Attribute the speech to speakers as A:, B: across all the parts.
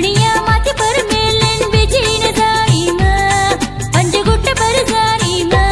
A: गुड़िया माथे पर मेलन बेचैन जारी माँ पंजगुट्ट पर जारी माँ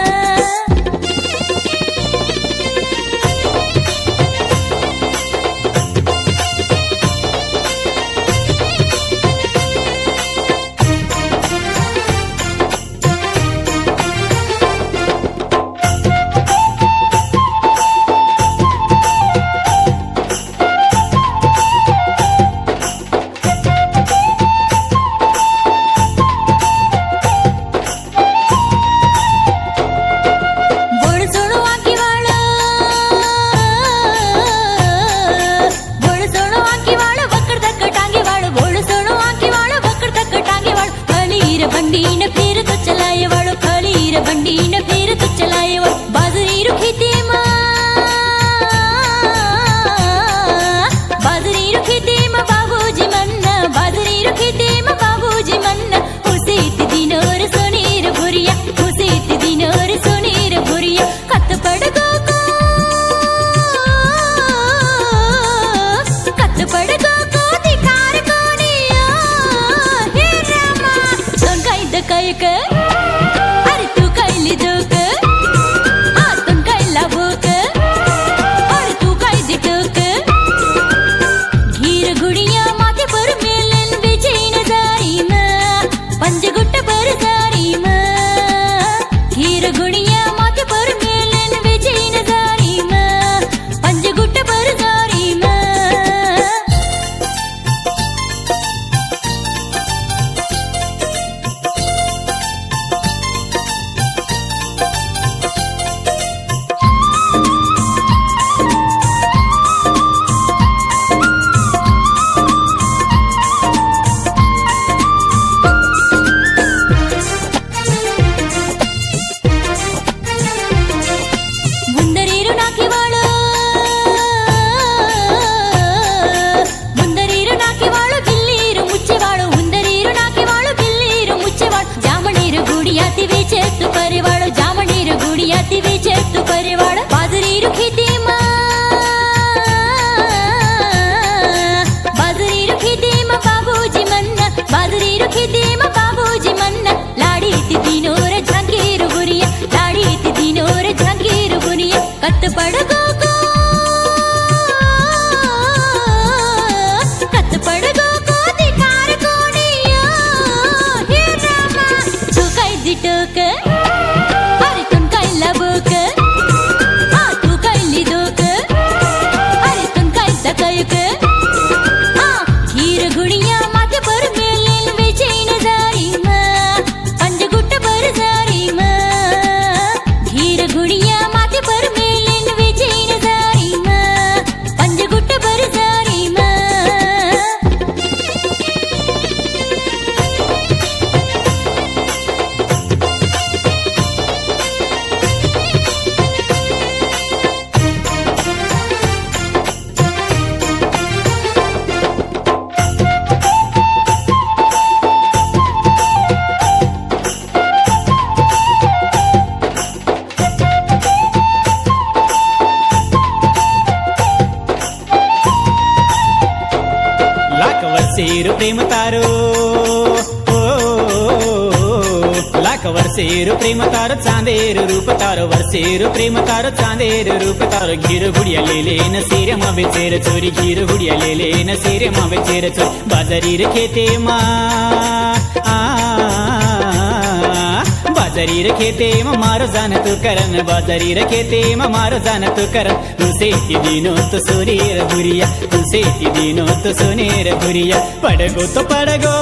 A: अरे तू कैली जोक तुम कैला भूक और तू कैदी टोक घीर गुड़िया माथे पर मेलन बेचैन जारी माँ पंजगुट्ट पर जारी माँ घीर गुड़िया माथे पर मेलन बेचैन जारी माँ पंजगुट्ट पर जारी माँ
B: प्रेम तारो लाख वर्षेरो प्रेम तारो चाँदेरो रूप तारो वर्षेरो प्रेम तारो चाँदेरो रूप तारो घिरो गुडिया लेन सिरमा बेचेर छोरी घिरो गुडिया लेन सिरमा बेचेर छोरी बाजारी र खेतेमा बाजारी र खेतेमा मारो जान तु करन बाजारी र खेतेमा मारो जान तु करन तुसेती दिनो तो सोनेर बुरिया तुसेती दिनो तो सोनेर बुरिया पडगो तो पडगो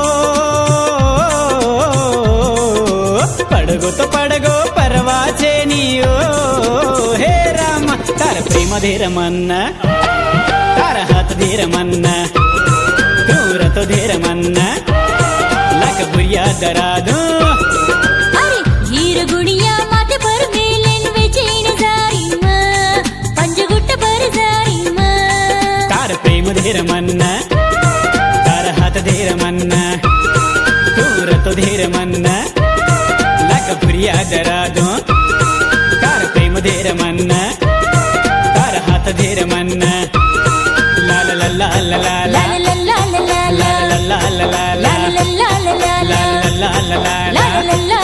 B: पडगो तो पडगो परवा छे नियो हे राम तार प्रेम धेर मन्न तार हात धेर मन्न दूर तो धेर मन्न लाख बुरिया दरादो
A: गुड़िया माथे पर मेलन बेचैन जारी माँ पंजगुट्ट पर जारी माँ
B: तार प्रेम धेर मन्न तार हात धेर मन्न दूर तो धेर मन्न लाख बुरिया दरादो तार प्रेम धेर मन्न तार हात धेर मन्न ला ला ला ला ला ला ला ला ला ला ला ला la la la la
A: la la la la la
B: la la la la
A: la la la